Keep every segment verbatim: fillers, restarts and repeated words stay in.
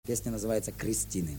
Песня называется «Кристины».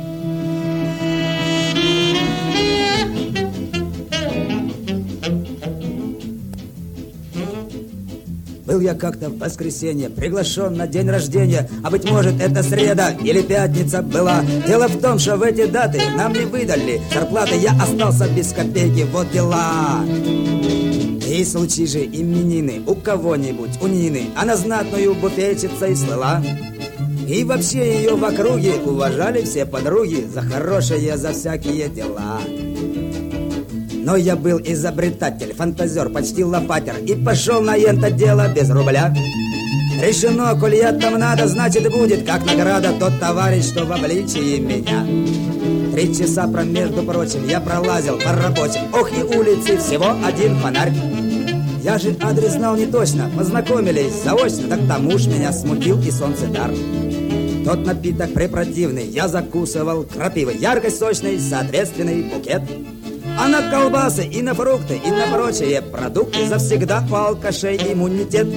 Был я как-то в воскресенье приглашен на день рождения, а быть может это среда или пятница была. Дело в том, что в эти даты нам не выдали зарплаты, я остался без копейки, вот дела. И случай же именины у кого-нибудь, у Нины, она знатную буфетчицей слыла. И вообще ее в округе уважали все подруги за хорошие, за всякие дела. Но я был изобретатель, фантазер, почти лопатер, и пошел на это дело без рубля. Решено, коль я там надо, значит будет как награда тот товарищ, что в обличии меня. Три часа, про, между прочим, я пролазил по рабочим. Ох, и улицы, всего один фонарь. Я же адрес знал не точно, познакомились заочно, так там уж меня смутил и солнцедар. Тот напиток препротивный я закусывал крапивой, яркой, сочной, соответственный букет. А на колбасы и на фрукты и на прочие продукты завсегда у алкашей иммунитет.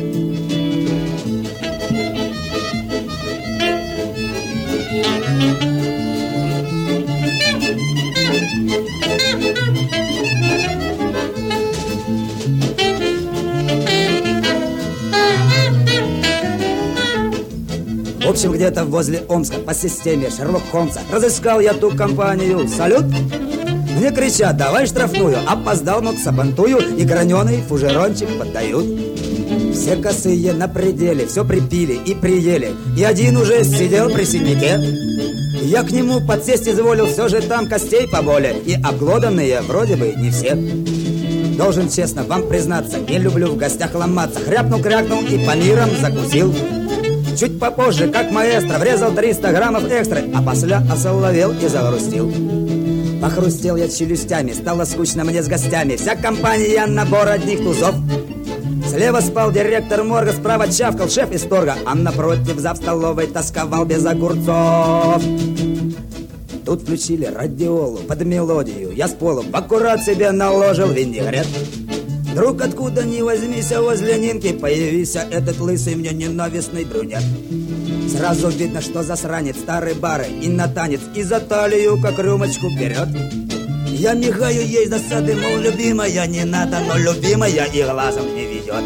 В общем, где-то возле Омска по системе Шерлок Холмса разыскал я ту компанию. Салют! Мне кричат: давай штрафную. Опоздал, мог сабантую, и граненый фужерончик поддают. Все косые на пределе, все припили и приели, и один уже сидел при синяке. Я к нему подсесть изволил, все же там костей поболе, и обглоданные вроде бы не все. Должен честно вам признаться, не люблю в гостях ломаться. Хряпнул-крякнул и по мирам закусил. Чуть попозже, как маэстро, врезал триста граммов экстры, а после осоловел и загрустил. Похрустел я челюстями, стало скучно мне с гостями. Вся компания набор одних тузов. Слева спал директор морга, справа чавкал шеф из торга, а напротив зав столовой тосковал без огурцов. Тут включили радиолу под мелодию. Я с полу в аккурат себе наложил винегрет. Вдруг откуда ни возьмись, возле Нинки появился этот лысый мне ненавистный брюнет. Сразу видно, что засранец, старый бары и на танец, и за талию, как рюмочку берет. Я мигаю ей с досады, мол, любимая, не надо, но любимая и глазом не ведет.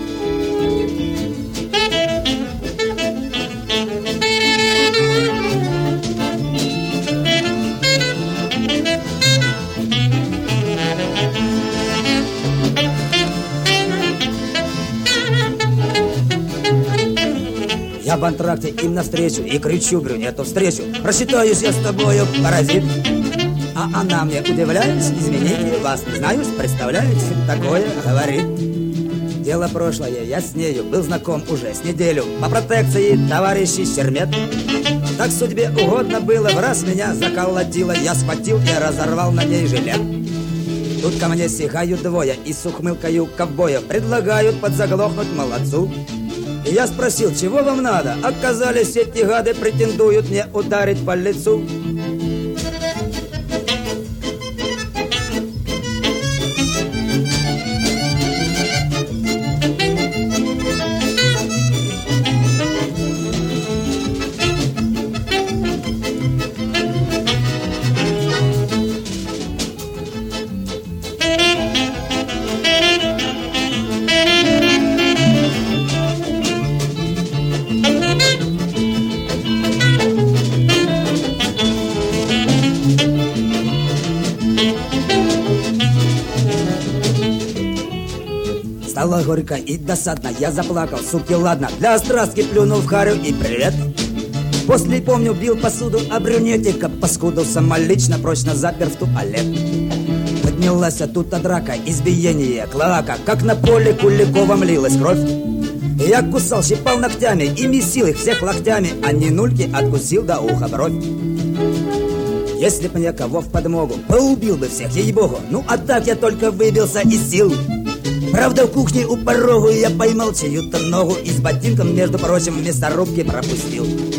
Я в антракте им навстречу и кричу брюнету встречу: просчитаюсь я с тобою, паразит. А она мне: удивляюсь, извините, вас не знаю, представляете, такое говорит. Дело прошлое, я с нею был знаком уже с неделю по протекции товарищей Щермет. Так судьбе угодно было, в раз меня заколотило, я схватил и разорвал на ней жилет. Тут ко мне сигают двое и с ухмылкою ковбоя предлагают подзаглохнуть молодцу. И я спросил, чего вам надо? Оказались, эти гады претендуют мне ударить по лицу. Стало горько и досадно, я заплакал, суки, ладно. Для острастки плюнул в харю и привет. После, помню, бил посуду, а брюнетика паскуду самолично прочно запер в туалет. Поднялась оттуда драка, избиение, клоака, как на поле Куликовом лилась кровь. Я кусал, щипал ногтями и месил их всех локтями, а Нинульки откусил до уха бровь. Если б мне кого в подмогу, поубил бы всех, ей-богу. Ну а так я только выбился из сил. Правда, в кухне у порогу я поймал чью-то ногу и с ботинком, между прочим, в мясорубке пропустил.